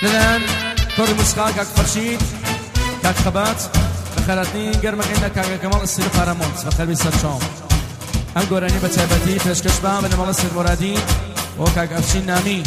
لەلایەن کۆڕی موسیقا کاک فەرشید کاک خەبات بە خەراتنی گەرمەکەینە کاکە کەماڵ ئەستیر پارەمۆنت بە خەربی سەرچۆم ئەم گۆرانی بە تایبەتی پێشکەش بە بەنەماڵە سەرمۆرادی بۆ کاک ئەفشین نامی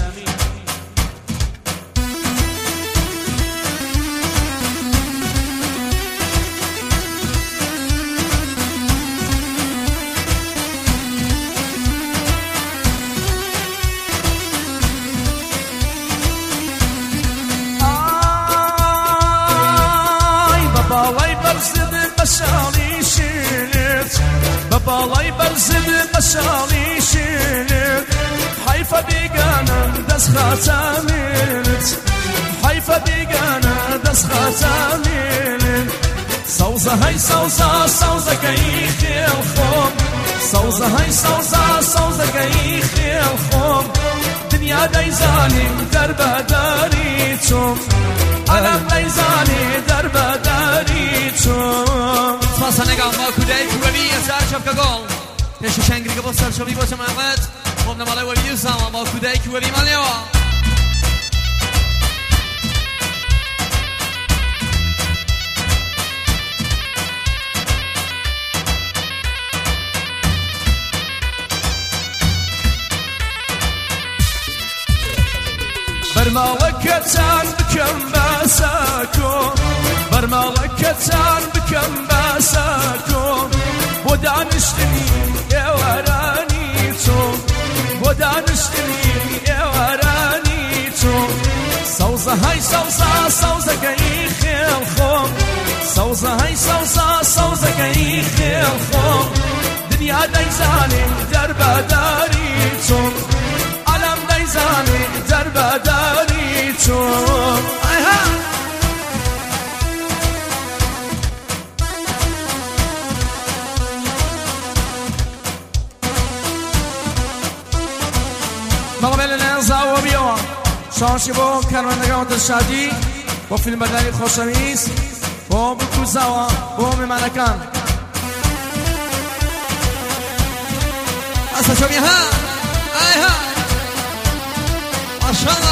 باڵای بەرزت قەشاڵی شێنت حیفە بیگانە دەست خاچامێنت حیفە بیگانە دەست خاچامێنت سەوزە هەی سەوزە سەوزەکەی خێڵ خۆم سەوزە هەی سەوزە سەوزەکەی خێڵ خۆم دنیا دەیزانیم دەربەداری چۆم ئەلەم دەیزانی دەربەداری چۆم سپاسە لەگەڵ باکوودای کووەلی ئەزار شەبکە گۆڵ پێشە شەنگریگە بۆ سەرشەوی بۆ چەمامەت خۆم نەماڵای وەلی و ساڵە باکوودای کووەلی ماڵێەوە بەرماڵەکە چان بکەم باساکۆ بەرماڵەکە چان بکەم باساکۆ بۆ دانیشتنی ئێوارانی چۆم بۆ دانیشتنی ئێوارانی چۆم سەوزە هەی سەوزە سەوزەکەی خێڵ خۆم سەوزە هەی سەوزە سەوزەکەی خێڵ خۆم دنیا دەیزانیم دەربەداری چۆم ئەلەم دەیزانیم دەربەداری چۆم بەڵێ لەلایەن زاوە بیەوە شاشی بۆ کارمەندەکان دڵشادی بۆ فیلمبەرداری خۆشەویست بۆ بکوزاوە بۆ میمانەکان ئەسە شەوی ها ئایها ماشەڵڵا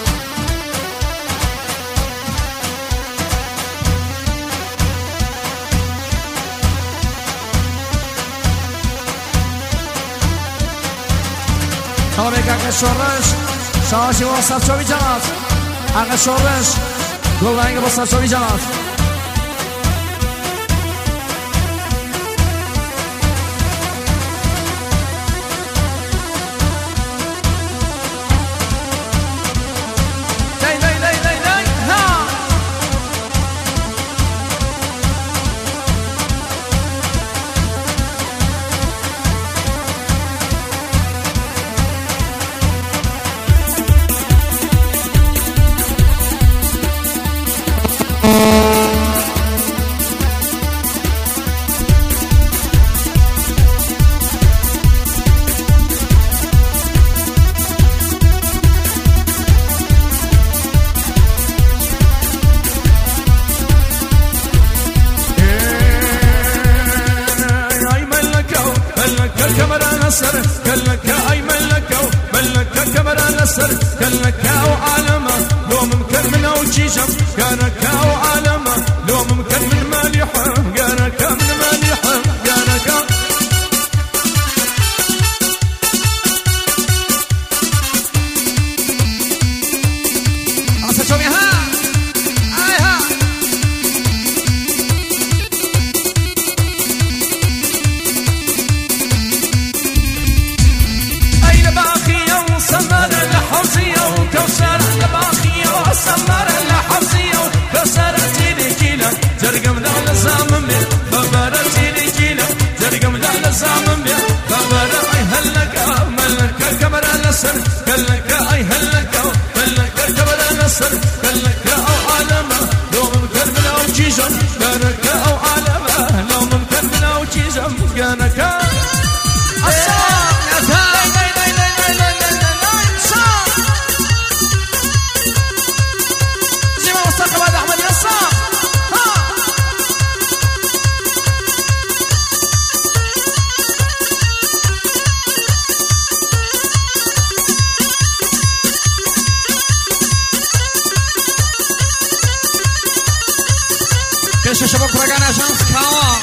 ئەوڕێک ئاگە شۆڕش شاشی بۆ سەرچۆوی جەمات ئاگە شۆڕش گوڵانگە بۆ سەرچۆوی جەمات كلك أي ملكة ملكة كبر نسر كلك وعالمه لو ممكن من أوجيشم كانك وعالمه لو ممكن من مالحه كانك من مالحه كانك سمر الحظية وكسر اژانس کاوا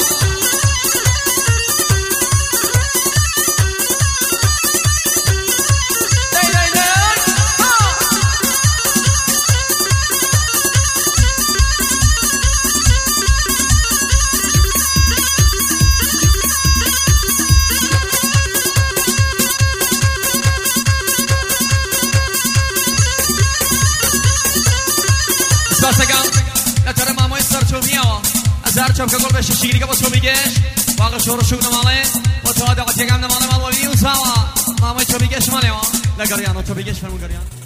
زرچم که گل بشه شیری که با تو میگش واقع شور شو نماله با تو عادت یکم نماله مال ولی اون سوا مامای تو میگش ماله لگریانو تو میگش فرمون گریان